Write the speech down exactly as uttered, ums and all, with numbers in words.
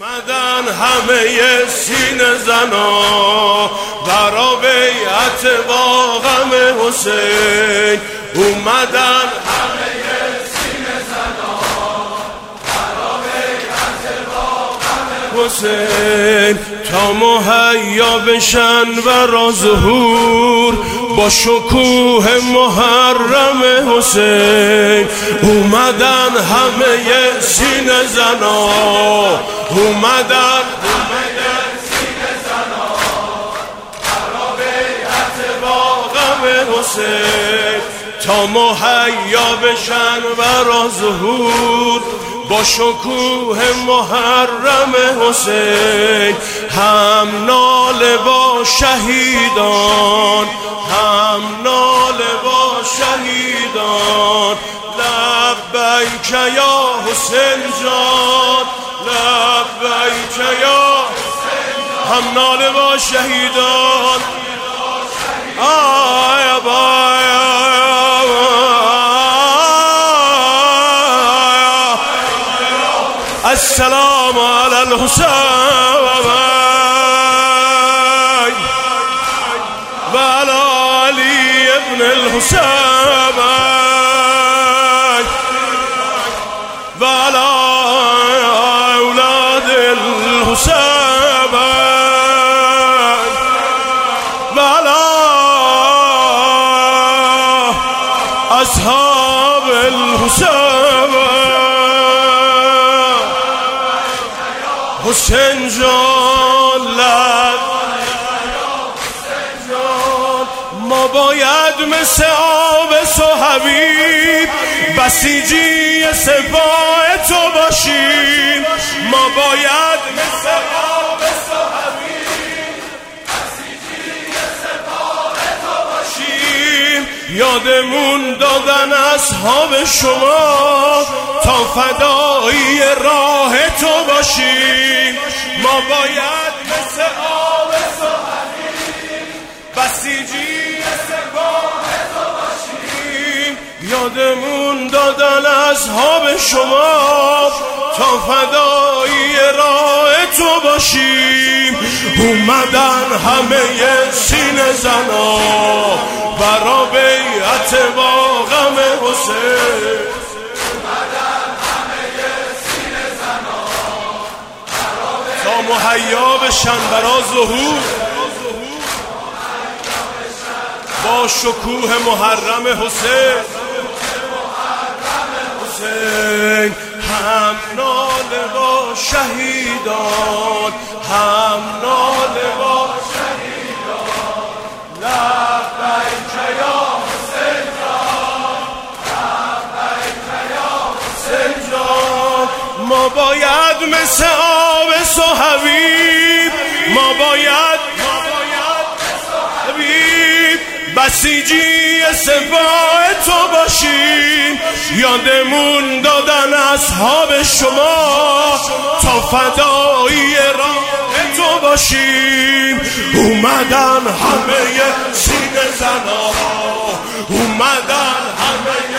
اومدن همه سینه زنا برا بیعت با غم حسین. اومدن همه سینه زنا برا بیعت با غم حسین تا مهیا بشن برا ظهور با شکوه محرم حسین. اومدن همه سینه زنا اومدن همه سینه زنا برا بیعت با غم حسین تا مهیا بشن برا ظهور با شکوه محرم حسین. هم ناله با شهیدان هم ناله با شهیدان لبیک یا حسین جان لبیک یا هم ناله با شهیدان. آیا بایا السلام علی الحسین و علی علی ابن الحسین و علی اولاد الحسین و علی اصحاب الحسین. حسین جان لب ما باید مثل آب حبیب بسیجی سپاه تو باشیم. ما باید مثل آب حبیب بسیجی سپاه تو باشیم. یادمون دادن اصحاب شما تا فدایی راه تو باشیم. ما باید مثل آب حبیب بسیجی سپاه تو باشیم. یادمون دادن اصحاب شما تا فدایی راه تو باشیم. اومدن همه سینه زنا برا بیعت با غم حسین. تا مهیا بشن برا ظهور با شکوه محرم حسین. حسین هم ناله با شهیدان هم ناله با شهیدان لبیک یا حسین جان لبیک یا حسین جان. ما باید مثل آب حبیب ما باید ما باید حبیب بسیجی سپاه تو باشیم. یادمون دادن اصحاب شما تا فدایی راه تو باشیم. اومدن همه سینه زنا اومدن همه